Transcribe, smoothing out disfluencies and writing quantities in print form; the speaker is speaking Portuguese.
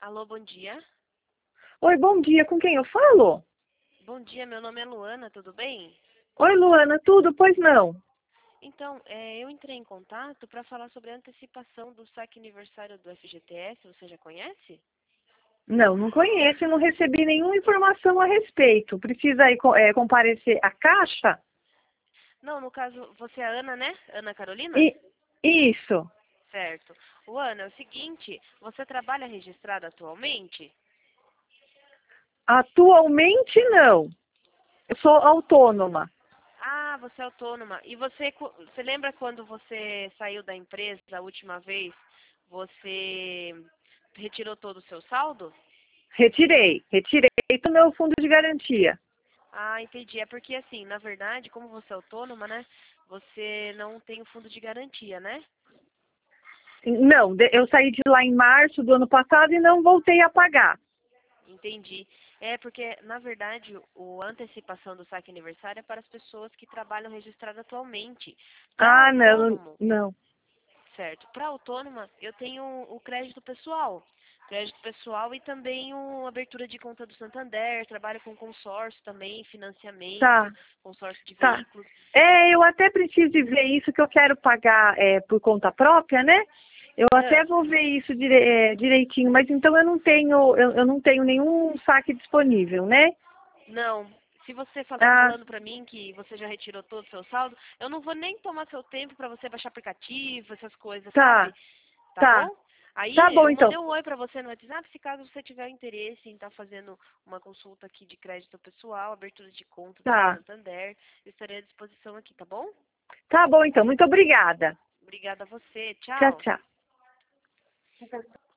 Alô, bom dia. Oi, bom dia. Com quem eu falo? Bom dia, meu nome é Luana, tudo bem? Oi, Luana, tudo? Pois não? Então, eu entrei em contato para falar sobre a antecipação do saque aniversário do FGTS, você já conhece? Não, não conheço e não recebi nenhuma informação a respeito. Precisa aí comparecer à Caixa? Não, no caso, você é a Ana, né? Ana Carolina? E, isso. Certo. O Ana, é o seguinte, você trabalha registrada atualmente? Atualmente, não. Eu sou autônoma. Ah, você é autônoma. E você lembra quando você saiu da empresa a última vez, você retirou todo o seu saldo? Retirei do meu fundo de garantia. Ah, entendi. É porque assim, na verdade, como você é autônoma, né? Você não tem o fundo de garantia, né? Não, eu saí de lá em março do ano passado e não voltei a pagar. Entendi. É porque, na verdade, a antecipação do saque aniversário é para as pessoas que trabalham registrado atualmente. Para Ah, não, autônomo, não. certo? Para autônoma, eu tenho o crédito pessoal. Crédito pessoal e também abertura de conta do Santander, trabalho com consórcio também, financiamento, Tá, consórcio de tá. veículos. Eu até preciso de ver isso que eu quero pagar por conta própria, né? Eu Ah, até vou ver isso direitinho, mas então eu não tenho nenhum saque disponível, né? não. Se você tá Ah, falando pra mim que você já retirou todo o seu saldo, eu não vou nem tomar seu tempo pra você baixar aplicativo, essas coisas, tá, sabe? Tá tá. bom? Aí Tá bom eu então. mandei um oi pra você no WhatsApp, se caso você tiver interesse em estar fazendo uma consulta aqui de crédito pessoal, abertura de conta do Tá. Santander, eu estarei à disposição aqui, tá bom? Tá bom então. Muito obrigada. Obrigada a você. Tchau, Tchau. tchau.